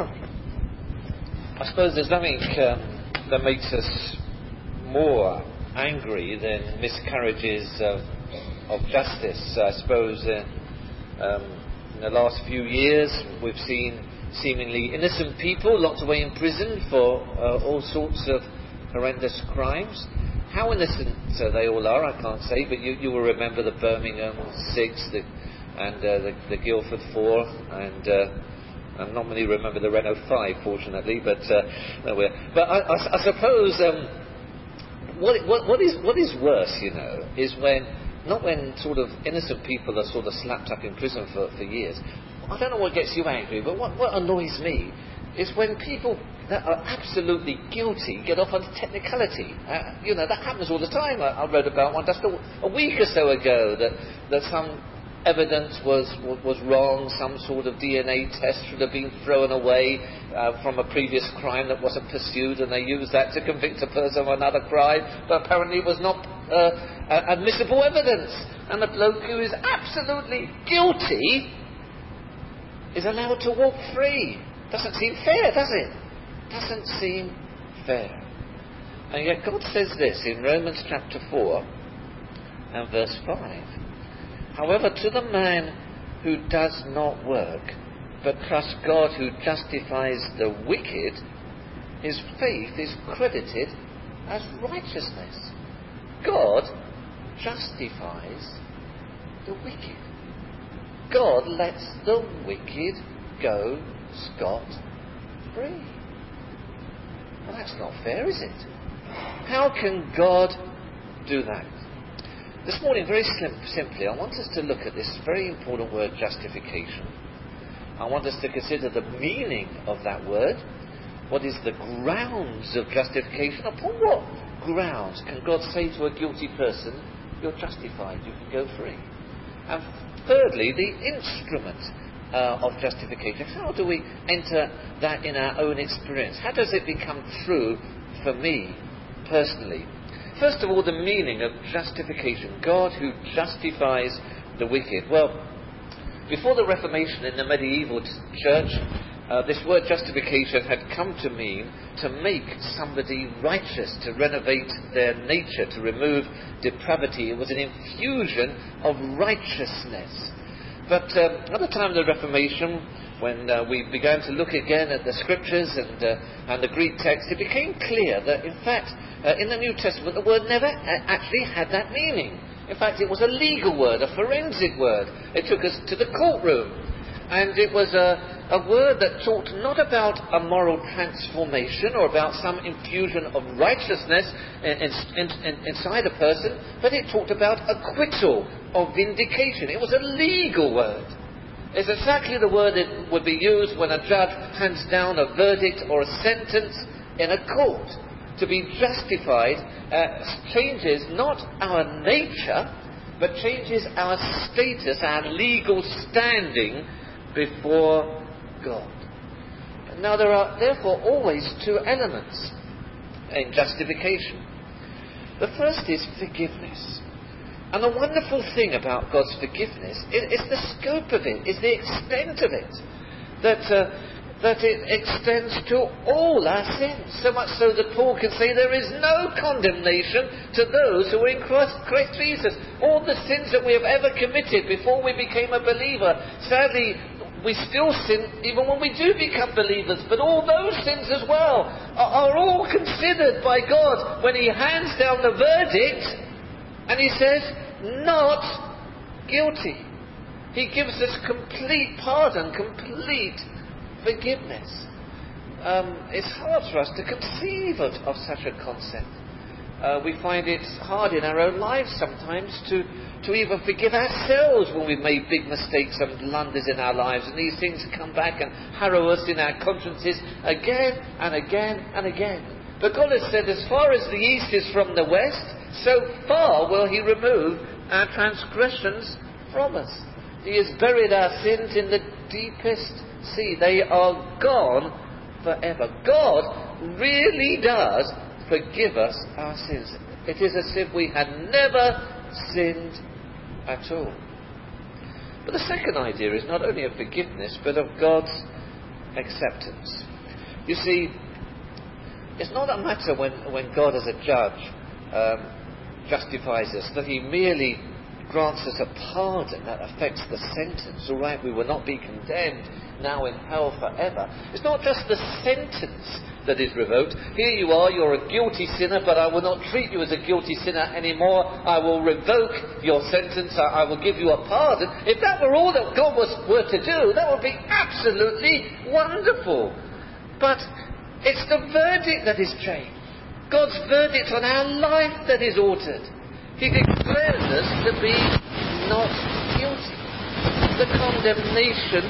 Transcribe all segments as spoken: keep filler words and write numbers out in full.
I suppose there's nothing um, that makes us more angry than miscarriages of, of justice. I suppose uh, um, in the last few years we've seen seemingly innocent people locked away in prison for uh, all sorts of horrendous crimes. How innocent uh, they all are, I can't say, but you, you will remember the Birmingham Six the, and uh, the, the Guildford Four, and uh, I not many remember the Renault Five, fortunately, but uh, no, we're, but I, I, I suppose um, what, what, what is what is worse, you know, is when not when sort of innocent people are sort of slapped up in prison for, for years. I don't know what gets you angry, but what, what annoys me is when people that are absolutely guilty get off on technicality. Uh, you know, that happens all the time. I, I read about one just a, a week or so ago that, that some evidence was, was wrong, some sort of D N A test should have been thrown away uh, from a previous crime that wasn't pursued, and they used that to convict a person of another crime, but apparently it was not uh, admissible evidence. And the bloke who is absolutely guilty is allowed to walk free. Doesn't seem fair, does it? Doesn't seem fair. And yet God says this in Romans chapter four and verse five. However, to the man who does not work, but trusts God who justifies the wicked, his faith is credited as righteousness. God justifies the wicked. God lets the wicked go scot-free. Well, that's not fair, is it? How can God do that? This morning, very sim- simply, I want us to look at this very important word, justification. I want us to consider the meaning of that word. What is the grounds of justification? Upon what grounds can God say to a guilty person, you're justified, you can go free? And thirdly, the instrument uh, of justification. How do we enter that in our own experience? How does it become true for me personally? First of all, the meaning of justification. God who justifies the wicked. Well, before the Reformation in the medieval t- church, uh, this word justification had come to mean to make somebody righteous, to renovate their nature, to remove depravity. It was an infusion of righteousness. But um, at the time of the Reformation, when uh, we began to look again at the scriptures and, uh, and the Greek text, it became clear that, in fact, uh, in the New Testament, the word never a- actually had that meaning. In fact, it was a legal word, a forensic word. It took us to the courtroom. And it was a, a word that talked not about a moral transformation or about some infusion of righteousness in, in, in, inside a person, but it talked about acquittal or vindication. It was a legal word. It's exactly the word that would be used when a judge hands down a verdict or a sentence in a court. To be justified uh, changes not our nature, but changes our status, our legal standing before God. Now there are therefore always two elements in justification. The first is forgiveness. And the wonderful thing about God's forgiveness is, is the scope of it, is the extent of it. That, uh, that it extends to all our sins. So much so that Paul can say there is no condemnation to those who are in Christ, Christ Jesus. All the sins that we have ever committed before we became a believer, sadly, we still sin even when we do become believers. But all those sins as well are, are all considered by God when He hands down the verdict. And He says, not guilty. He gives us complete pardon, complete forgiveness. Um, it's hard for us to conceive of, of such a concept. Uh, we find it hard in our own lives sometimes to, to even forgive ourselves when we've made big mistakes and blunders in our lives. And these things come back and harrow us in our consciences again and again and again. But God has said, as far as the east is from the west, so far will He remove our transgressions from us. He has buried our sins in the deepest sea. They are gone forever. God really does forgive us our sins. It is as if we had never sinned at all. But the second idea is not only of forgiveness, but of God's acceptance. You see, it's not a matter when, when God as a judge um, justifies us, that he merely grants us a pardon that affects the sentence. All right, we will not be condemned now in hell forever. It's not just the sentence that is revoked. Here you are, you're a guilty sinner, but I will not treat you as a guilty sinner anymore. I will revoke your sentence. I, I will give you a pardon. If that were all that God was were to do, that would be absolutely wonderful. But it's the verdict that is changed. God's verdict on our life that is altered. He declares us to be not guilty. The condemnation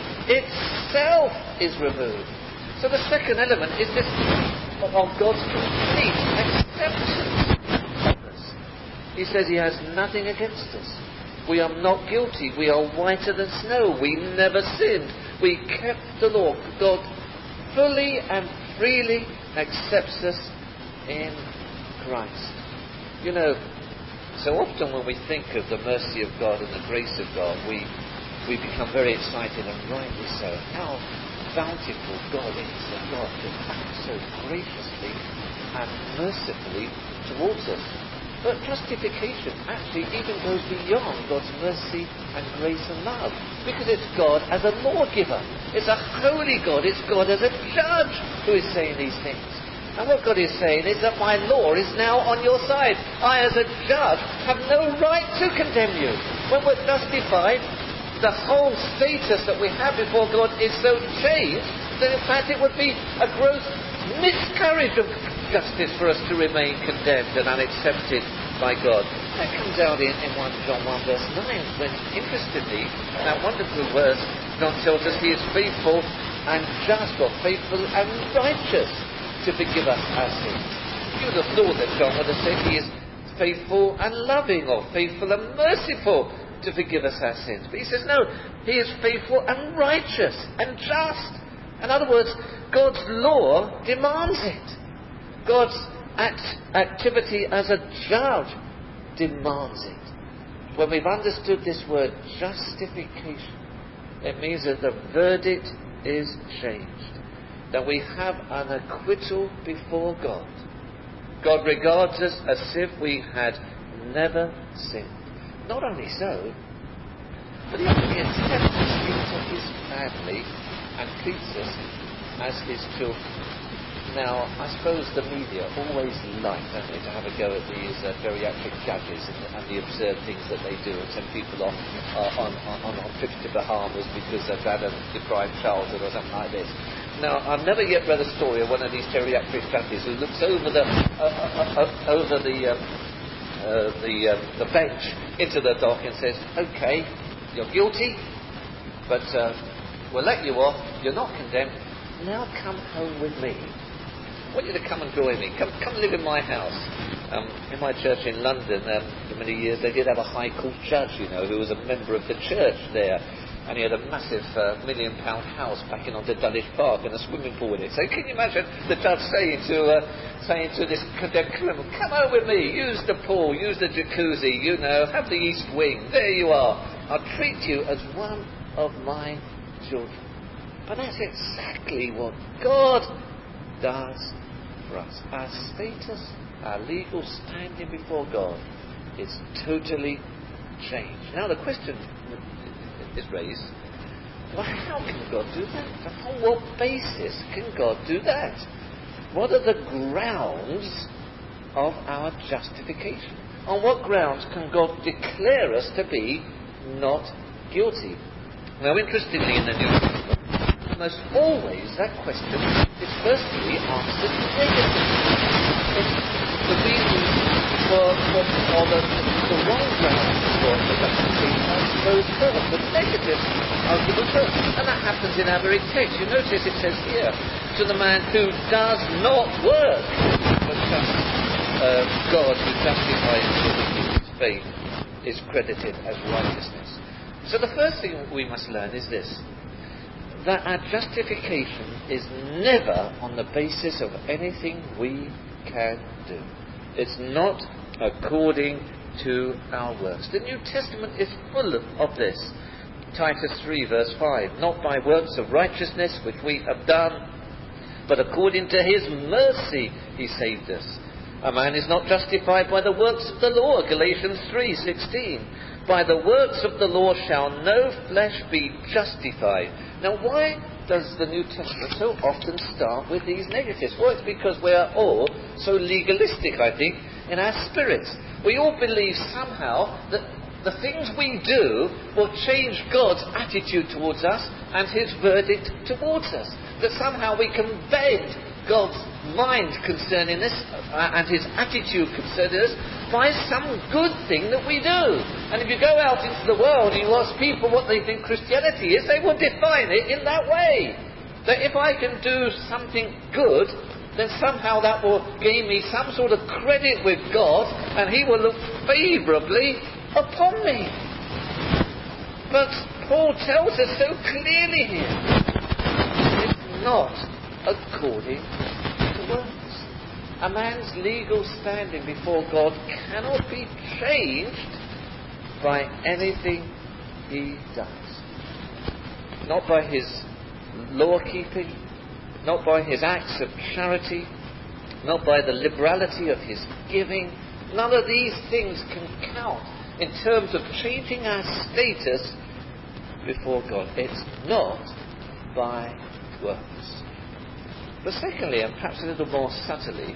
itself is removed. So the second element is this of God's complete acceptance of us. He says he has nothing against us. We are not guilty. We are whiter than snow. We never sinned. We kept the law. God fully and freely accepts us in Christ. You know, so often when we think of the mercy of God and the grace of God, we we become very excited, and rightly so. How bountiful God is, that God can act so graciously and mercifully towards us. But justification actually even goes beyond God's mercy and grace and love, because it's God as a lawgiver. It's a holy God. It's God as a judge who is saying these things. And what God is saying is that my law is now on your side. I, as a judge, have no right to condemn you. When we're justified, the whole status that we have before God is so changed that in fact it would be a gross miscarriage of justice for us to remain condemned and unaccepted by God. That comes out in, in First John one verse nine, when interestingly, that wonderful verse, John tells us he is faithful and just, or faithful and righteous to forgive us our sins. You would have thought that John would have said he is faithful and loving, or faithful and merciful to forgive us our sins. But he says no, he is faithful and righteous and just. In other words, God's law demands it. God's act, activity as a judge demands it. When we've understood this word justification, it means that the verdict is changed, that we have an acquittal before God. God regards us as if we had never sinned. Not only so, but he actually accepts us into his family and treats us as his children. Now, I suppose the media always like, don't they, to have a go at these uh, geriatric judges and, and the absurd things that they do, and send people off uh, on, on, on trips to Bahamas because they've had a deprived childhood or something like this. Now, I've never yet read a story of one of these geriatric judges who looks over the uh, uh, uh, over the um, uh, the uh, the bench into the dock and says, "Okay, you're guilty, but uh, we'll let you off. You're not condemned. Now come home with me. I want you to come and join me. Come, come live in my house." Um, in my church in London, um, for many years, they did have a High Court judge, you know, who was a member of the church there. And he had a massive uh, million pound house backing onto Dulwich Park and a swimming pool with it. So can you imagine the judge saying to uh, saying to this condemned criminal, "Come home with me, use the pool, use the jacuzzi, you know, have the east wing, there you are. I'll treat you as one of my children." But that's exactly what God does for us. Our status, our legal standing before God is totally changed. Now the question is raised, well, how can God do that? On what basis can God do that? What are the grounds of our justification? On what grounds can God declare us to be not guilty? Now, interestingly, in the New Testament, almost always that question is firstly answered negatively. It's the reason for, for, for the, the wrong grounds for the justification are those first. The negative are given first. And that happens in our very text. You notice it says here, to the man who does not work, but just uh, God who justifies him with his faith is credited as righteousness. So the first thing we must learn is this, that our justification is never on the basis of anything we can do. It's not according to our works. The New Testament is full of this. Titus three verse five, not by works of righteousness which we have done, but according to his mercy he saved us. A man is not justified by the works of the law, Galatians three sixteen. By the works of the law shall no flesh be justified. Now why does the New Testament so often start with these negatives? Well, it's because we are all so legalistic, I think, in our spirits. We all believe somehow that the things we do will change God's attitude towards us and his verdict towards us. That somehow we can bend God's mind concerning us uh, and his attitude concerning us by some good thing that we do. And if you go out into the world and you ask people what they think Christianity is, they will define it in that way. That if I can do something good, then somehow that will gain me some sort of credit with God and he will look favourably upon me. But Paul tells us so clearly here, it's not according to works. A man's legal standing before God cannot be changed by anything he does. Not by his law keeping, not by his acts of charity, not by the liberality of his giving. None of these things can count in terms of changing our status before God. It's not by works. But secondly, and perhaps a little more subtly,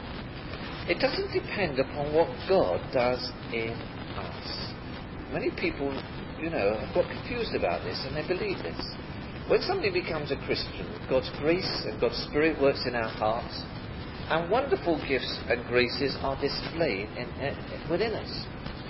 it doesn't depend upon what God does in us. Many people, you know, have got confused about this and they believe this. When somebody becomes a Christian, God's grace and God's Spirit works in our hearts, and wonderful gifts and graces are displayed in, in, within us.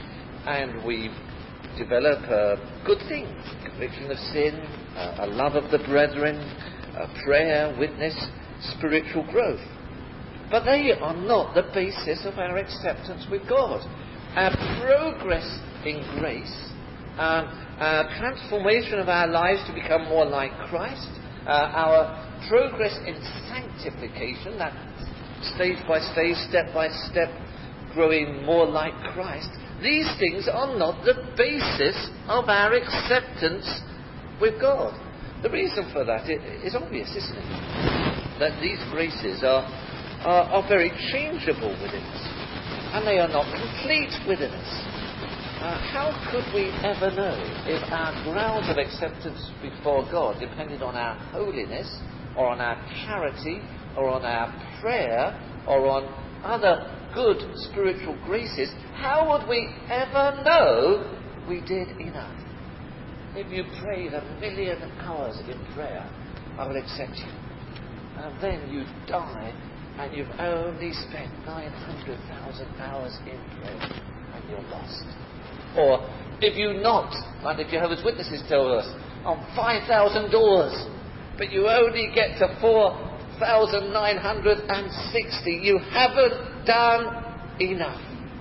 And we develop uh, good things, conviction of sin, uh, a love of the brethren, uh, prayer, witness, spiritual growth. But they are not the basis of our acceptance with God. Our progress in grace, um, our transformation of our lives to become more like Christ, uh, our progress in sanctification, that stage by stage, step by step, growing more like Christ, these things are not the basis of our acceptance with God. The reason for that is obvious, isn't it? That these graces are, are, are very changeable within us, and they are not complete within us. Uh, how could we ever know if our grounds of acceptance before God depended on our holiness, or on our charity, or on our prayer, or on other good spiritual graces? How would we ever know we did enough? If you prayed a million hours in prayer, I will accept you. And then you die and you've only spent nine hundred thousand hours in prayer and you're lost. Or if you knocked, like the Jehovah's Witnesses tell us, on five thousand doors, but you only get to four thousand nine hundred sixty, you haven't done enough.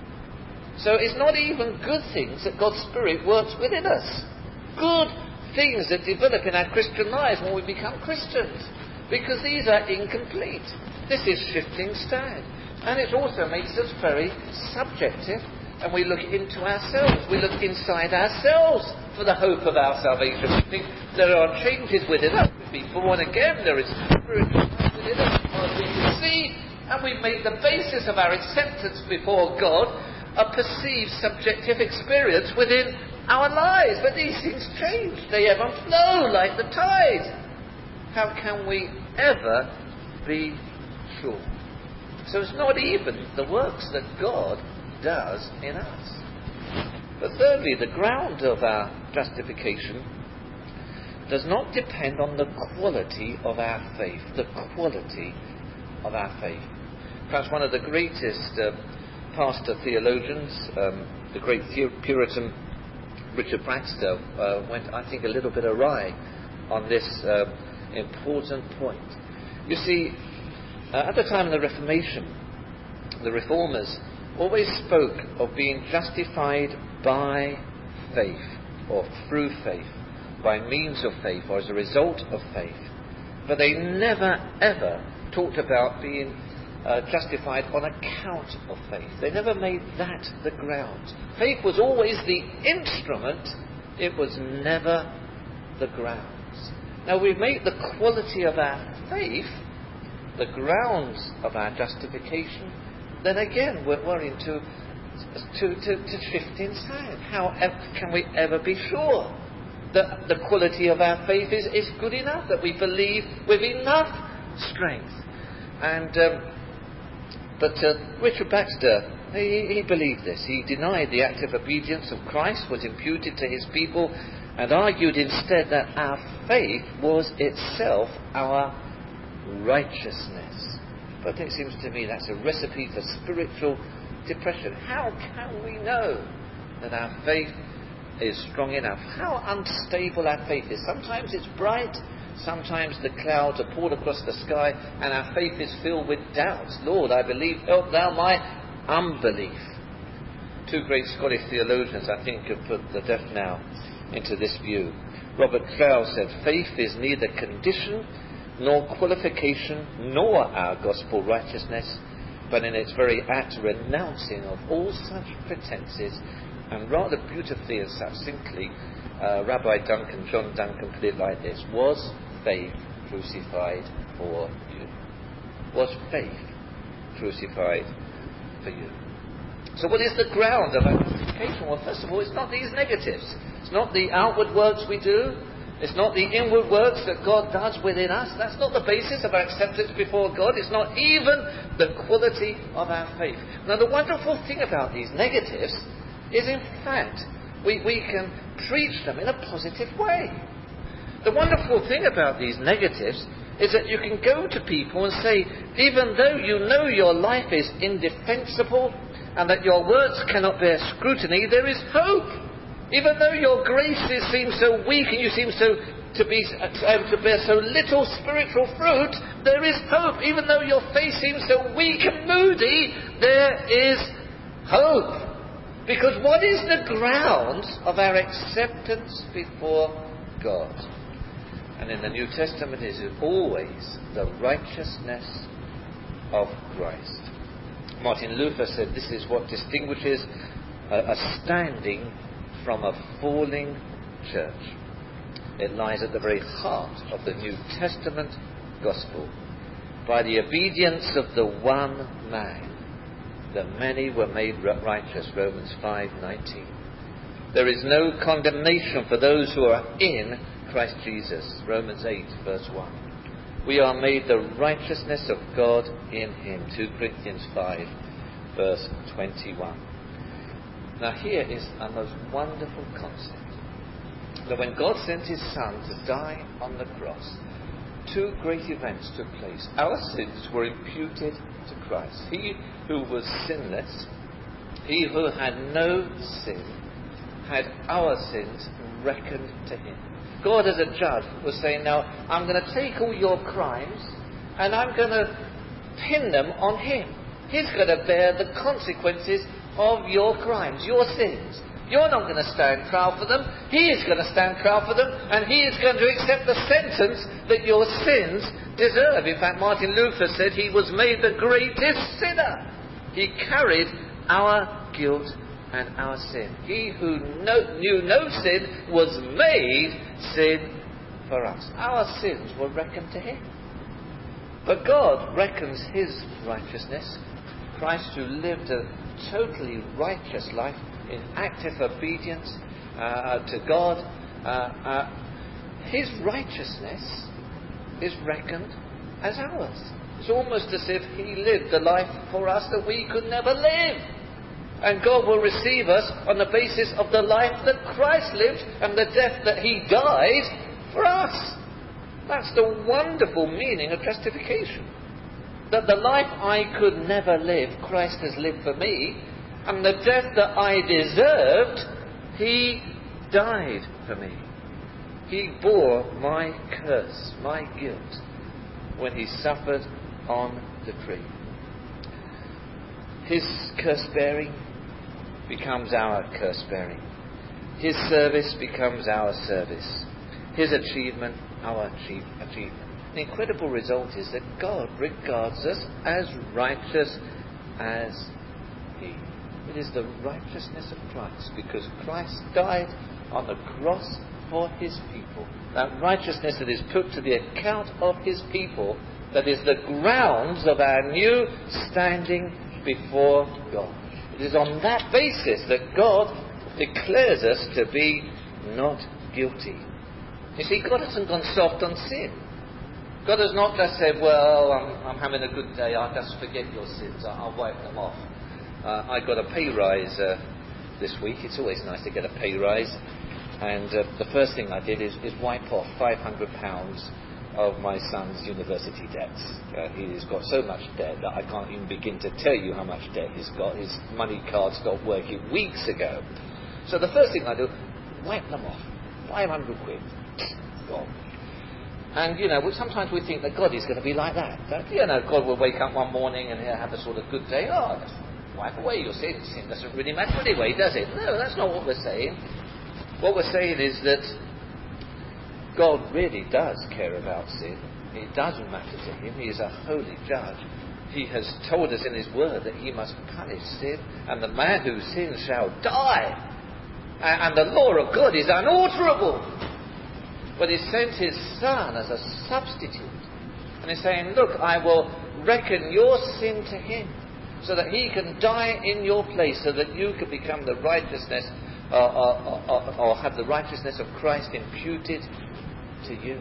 So it's not even good things that God's Spirit works within us. Good things that develop in our Christian lives when we become Christians. Because these are incomplete. This is shifting stand. And it also makes us very subjective. And we look into ourselves. We look inside ourselves for the hope of our salvation. We think there are changes within us. We've been born again. There is spiritual life within us, as we can see. And we've made the basis of our acceptance before God a perceived subjective experience within our lives. But these things change. They ebb and flow like the tide. How can we ever be sure? So it's not even the works that God does in us. But thirdly, the ground of our justification does not depend on the quality of our faith. The quality of our faith. Perhaps one of the greatest uh, pastor theologians, um, the great Puritan Richard Baxter, uh, went, I think, a little bit awry on this uh, important point. You see, uh, at the time of the Reformation, the Reformers always spoke of being justified by faith, or through faith, by means of faith, or as a result of faith. But they never, ever talked about being uh, justified on account of faith. They never made that the ground. Faith was always the instrument It was never the grounds. Now we make the quality of our faith the grounds of our justification, then again we're worrying to, to, to, to shift in sand. How ev- can we ever be sure that the quality of our faith is, is good enough, that we believe with enough strength? And um, But uh, Richard Baxter, he, he believed this. He denied the active obedience of Christ was imputed to his people and argued instead that our faith was itself our righteousness. But it seems to me that's a recipe for spiritual depression. How can we know that our faith is strong enough? How unstable our faith is. Sometimes it's bright, sometimes the clouds are poured across the sky and our faith is filled with doubts. Lord, I believe, help thou my unbelief. Two great Scottish theologians, I think, have put the deaf now into this view. Robert Clow said, faith is neither condition nor qualification nor our gospel righteousness, but in its very act renouncing of all such pretenses. And rather beautifully and succinctly, uh, Rabbi Duncan, John Duncan, put it like this: was faith crucified for you? Was faith crucified for you? So what is the ground of our justification? Well, first of all, it's not these negatives. It's not the outward works we do. It's not the inward works that God does within us. That's not the basis of our acceptance before God. It's not even the quality of our faith. Now, the wonderful thing about these negatives is, in fact, we, we can preach them in a positive way. The wonderful thing about these negatives is that you can go to people and say, even though you know your life is indefensible and that your works cannot bear scrutiny, there is hope. Even though your graces seem so weak and you seem so to be able to bear so little spiritual fruit, there is hope. Even though your faith seems so weak and moody, there is hope. Because what is the grounds of our acceptance before God? And in the New Testament it is always the righteousness of Christ. Martin Luther said this is what distinguishes a, a standing from a falling church. It lies at the very heart of the New Testament gospel. By the obedience of the one man, the many were made righteous, Romans five nineteen. There is no condemnation for those who are in Christ Jesus, Romans eight verse one. We are made the righteousness of God in him, two Corinthians five verse twenty-one. Now here is a most wonderful concept. That when God sent his Son to die on the cross, two great events took place. Our sins were imputed to Christ. He who was sinless, he who had no sin, had our sins reckoned to him. God as a judge was saying, now I'm going to take all your crimes and I'm going to pin them on him. He's going to bear the consequences of your crimes, your sins. You're not going to stand trial for them. He is going to stand trial for them, and he is going to accept the sentence that your sins deserve. In fact, Martin Luther said he was made the greatest sinner. He carried our guilt and our sin. He who no, knew no sin was made sin for us. Our sins were reckoned to him. But God reckons his righteousness. Christ, who lived a totally righteous life in active obedience uh, to God, uh, uh, his righteousness is reckoned as ours. It's almost as if he lived the life for us that we could never live. And God will receive us on the basis of the life that Christ lived and the death that he died for us. That's the wonderful meaning of justification. That the life I could never live, Christ has lived for me, and the death that I deserved, he died for me. He bore my curse, my guilt, when he suffered on the tree. His curse-bearing becomes our curse-bearing. His service becomes our service. His achievement, our achievement. The incredible result is that God regards us as righteous as he. It is the righteousness of Christ, because Christ died on the cross for his people. That righteousness that is put to the account of his people, that is the grounds of our new standing before God. It is on that basis that God declares us to be not guilty. You see, God hasn't gone soft on sin. God has not just said, well, I'm, I'm having a good day, I'll just forget your sins, I'll, I'll wipe them off. Uh, I got a pay rise uh, this week. It's always nice to get a pay rise. And uh, the first thing I did is, is wipe off five hundred pounds of my son's university debts. Uh, he's got so much debt that I can't even begin to tell you how much debt he's got. His money card stopped working weeks ago. So the first thing I do, wipe them off. five hundred quid. Gone. And, you know, sometimes we think that God is going to be like that. That, you know, God will wake up one morning and he'll have a sort of good day. Oh, just wipe away your sin. Sin doesn't really matter anyway, does it? No, that's not what we're saying. What we're saying is that God really does care about sin. It doesn't matter to him. He is a holy judge. He has told us in his word that he must punish sin, and the man who sins shall die. And the law of God is unalterable. But he sent his son as a substitute. And he's saying, look, I will reckon your sin to him, so that he can die in your place, so that you can become the righteousness, uh, or, or, or have the righteousness of Christ imputed to you.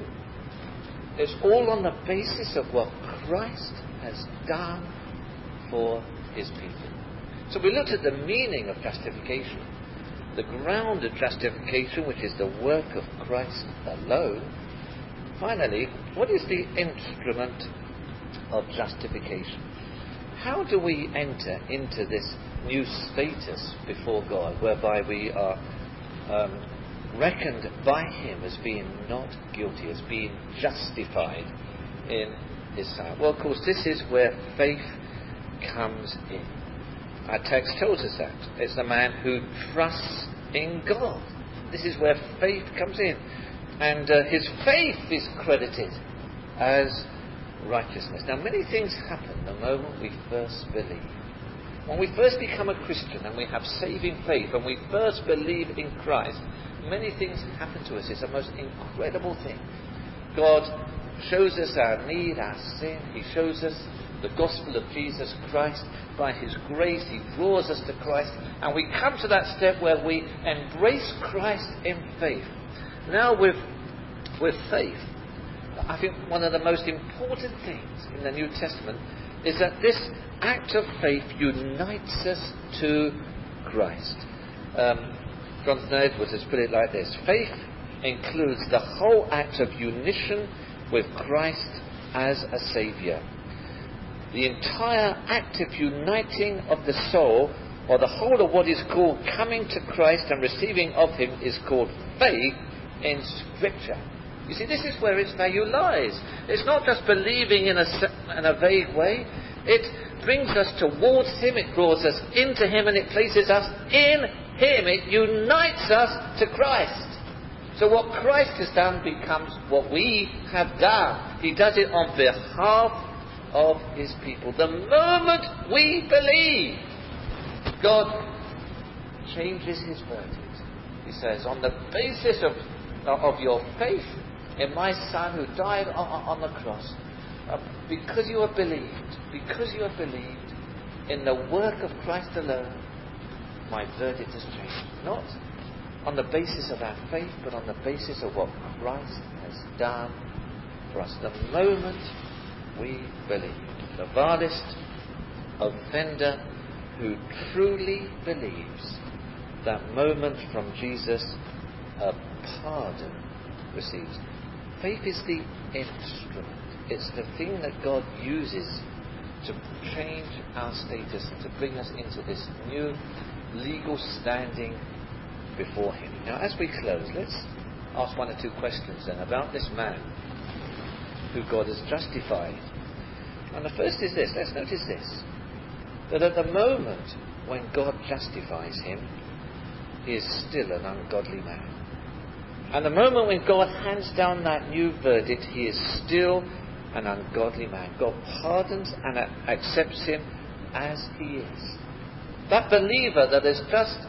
It's all on the basis of what Christ has done for his people. So we looked at the meaning of justification, the ground of justification, which is the work of Christ alone. Finally, what is the instrument of justification? How do we enter into this new status before God, whereby we are um, reckoned by him as being not guilty, as being justified in his sight? Well, of course, this is where faith comes in. Our text tells us that. It's the man who trusts in God. This is where faith comes in. And uh, his faith is credited as righteousness. Now, many things happen the moment we first believe. When we first become a Christian and we have saving faith and we first believe in Christ, many things happen to us. It's the most incredible thing. God shows us our need, our sin. He shows us the gospel of Jesus Christ. By his grace, he draws us to Christ. And we come to that step where we embrace Christ in faith. Now with, with faith, I think one of the most important things in the New Testament is that this act of faith unites us to Christ. Um, Jonathan Edwards has put it like this: faith includes the whole act of unition with Christ as a Saviour. The entire active uniting of the soul, or the whole of what is called coming to Christ and receiving of him, is called faith in Scripture. You see, this is where its value lies. It's not just believing in a, in a vague way. It brings us towards him, it draws us into him, and it places us in him. It unites us to Christ. So what Christ has done becomes what we have done. He does it on behalf of his people. The moment we believe, God changes his verdict. He says, on the basis of, of your faith in my Son who died on, on the cross, uh, because you have believed, because you have believed in the work of Christ alone, my verdict has changed. Not on the basis of our faith, but on the basis of what Christ has done for us. The moment we believe, the vilest offender who truly believes, that moment from Jesus, a pardon receives. Faith is the instrument. It's the thing that God uses to change our status and to bring us into this new legal standing before him. Now, as we close, let's ask one or two questions then about this man who God has justified. And the first is this. Let's notice this. That at the moment when God justifies him, he is still an ungodly man. And the moment when God hands down that new verdict, he is still an ungodly man. God pardons and accepts him as he is. That believer that has just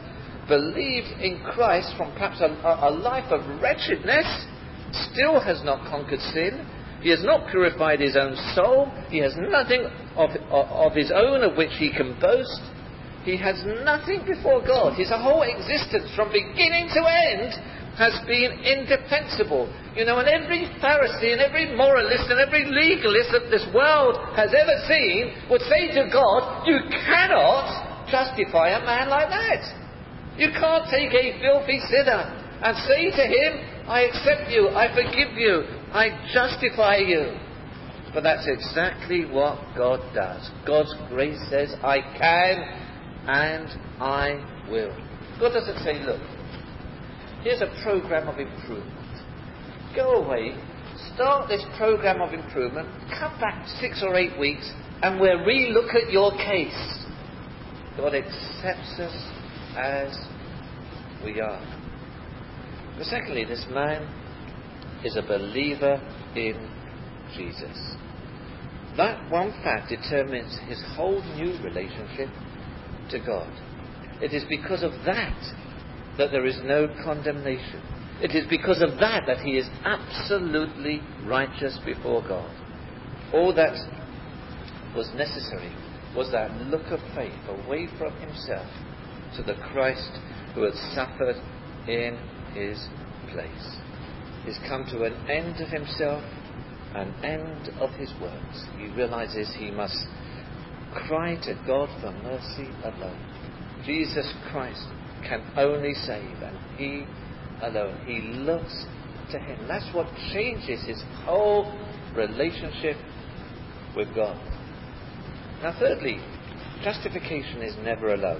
believed in Christ from perhaps a, a life of wretchedness, still has not conquered sin. He has not purified his own soul. He has nothing of, of, of his own of which he can boast. He has nothing before God. His whole existence from beginning to end has been indefensible. You know, and every Pharisee and every moralist and every legalist that this world has ever seen would say to God, you cannot justify a man like that. You can't take a filthy sinner and say to him, I accept you, I forgive you, I justify you. But that's exactly what God does. God's grace says, I can and I will. God doesn't say, look, here's a program of improvement. Go away, start this program of improvement, come back six or eight weeks, and we'll re-look at your case. God accepts us as we are. But secondly, this man is a believer in Jesus. That one fact determines his whole new relationship to God. It is because of that that there is no condemnation. It is because of that that he is absolutely righteous before God. All that was necessary was that look of faith away from himself to the Christ who had suffered in his place. He's come to an end of himself, an end of his works. He realizes he must cry to God for mercy alone. Jesus Christ can only save, and he alone. He looks to him. That's what changes his whole relationship with God. Now thirdly, justification is never alone.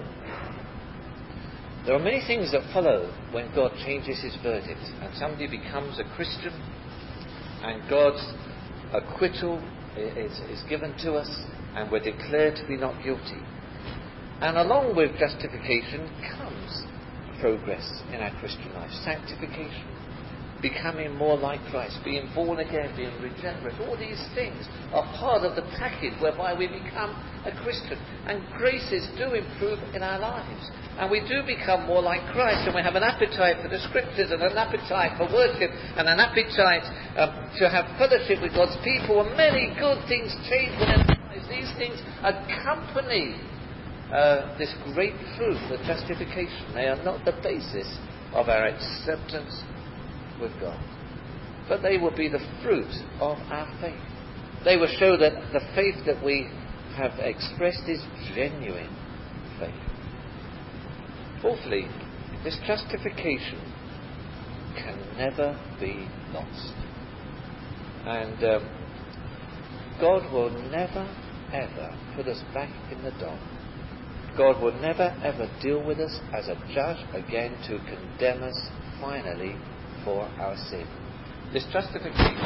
There are many things that follow when God changes his verdict and somebody becomes a Christian and God's acquittal is, is given to us and we're declared to be not guilty. And along with justification comes progress in our Christian life, sanctification, becoming more like Christ, being born again, being regenerate. All these things are part of the package whereby we become a Christian, and graces do improve in our lives, and we do become more like Christ, and we have an appetite for the Scriptures and an appetite for worship and an appetite um, to have fellowship with God's people, and many good things change within our lives. These things accompany Uh, this great truth of justification. They are not the basis of our acceptance with God, but they will be the fruit of our faith. They will show that the faith that we have expressed is genuine faith. Fourthly, this justification can never be lost, and um, God will never ever put us back in the dock. God will never ever deal with us as a judge again to condemn us finally for our sin. This justification.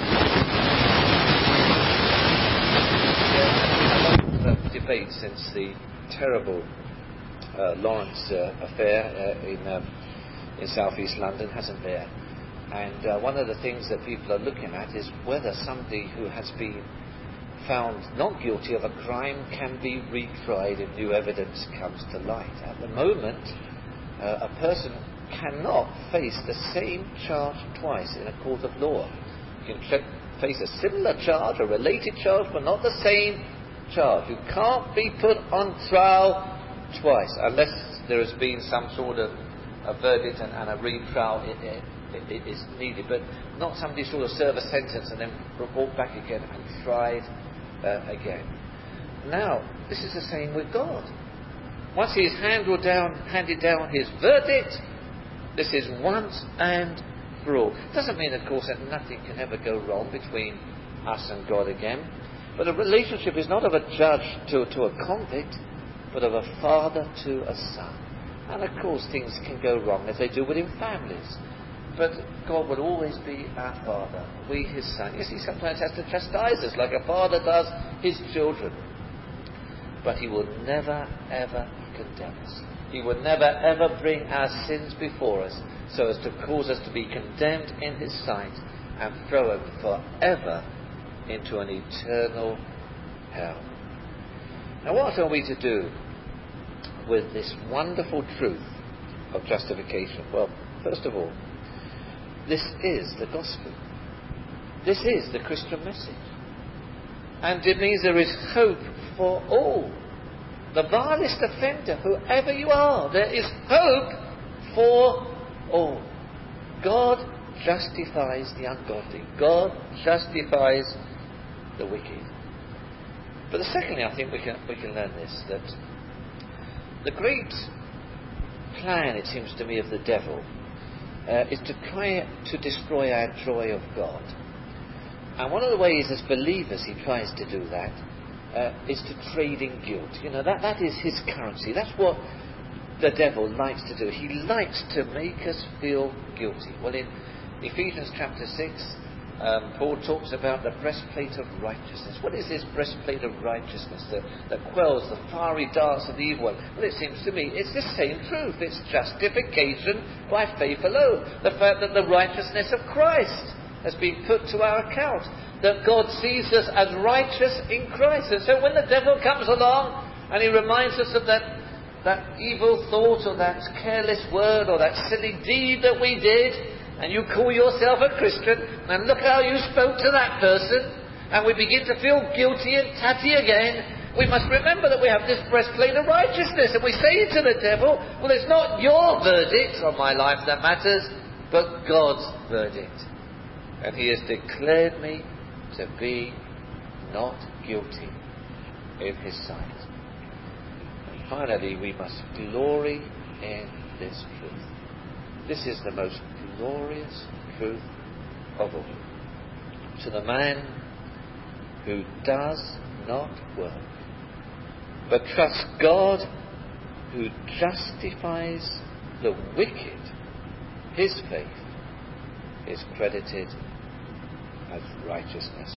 There has been a lot of debate since the terrible uh, Lawrence uh, affair uh, in um, in southeast London, hasn't there? And uh, one of the things that people are looking at is whether somebody who has been found not guilty of a crime can be retried if new evidence comes to light. At the moment, uh, a person cannot face the same charge twice in a court of law. You can ch- face a similar charge, a related charge, but not the same charge. You can't be put on trial twice unless there has been some sort of a verdict and, and a retrial it, it, it is needed, but not somebody sort of serve a sentence and then brought back again and tried Uh, again. Now, this is the same with God. Once he has handed down, handed down his verdict, this is once and for all. It doesn't mean, of course, that nothing can ever go wrong between us and God again. But a relationship is not of a judge to, to a convict, but of a father to a son. And of course, things can go wrong as they do within families. But God will always be our Father, we His Son. Yes, He sometimes has to chastise us like a father does his children. But He will never, ever condemn us. He will never, ever bring our sins before us so as to cause us to be condemned in His sight and throw us forever into an eternal hell. Now, what are we to do with this wonderful truth of justification? Well, first of all, this is the gospel. This is the Christian message. And it means there is hope for all. The vilest offender, whoever you are, there is hope for all. God justifies the ungodly. God justifies the wicked. But the secondly, I think we can we can learn this, that the great plan, it seems to me, of the devil uh, is to try to destroy our joy of God. And one of the ways as believers he tries to do that uh, is to trade in guilt. You know, that, that is his currency. That's what the devil likes to do. He likes to make us feel guilty. Well, in Ephesians chapter six, um, Paul talks about the breastplate of righteousness. What is this breastplate of righteousness that, that quells the fiery darts of the evil one? Well, it seems to me it's the same truth. It's justification by faith alone. The fact that the righteousness of Christ has been put to our account. That God sees us as righteous in Christ. And so when the devil comes along and he reminds us of that that evil thought or that careless word or that silly deed that we did, and you call yourself a Christian, and look how you spoke to that person, and we begin to feel guilty and tatty again, we must remember that we have this breastplate of righteousness, and we say to the devil, well, it's not your verdict on my life that matters, but God's verdict. And he has declared me to be not guilty in his sight. And finally, we must glory in this truth. This is the most glorious truth of all. To the man who does not work, but trusts God who justifies the wicked, his faith is credited as righteousness.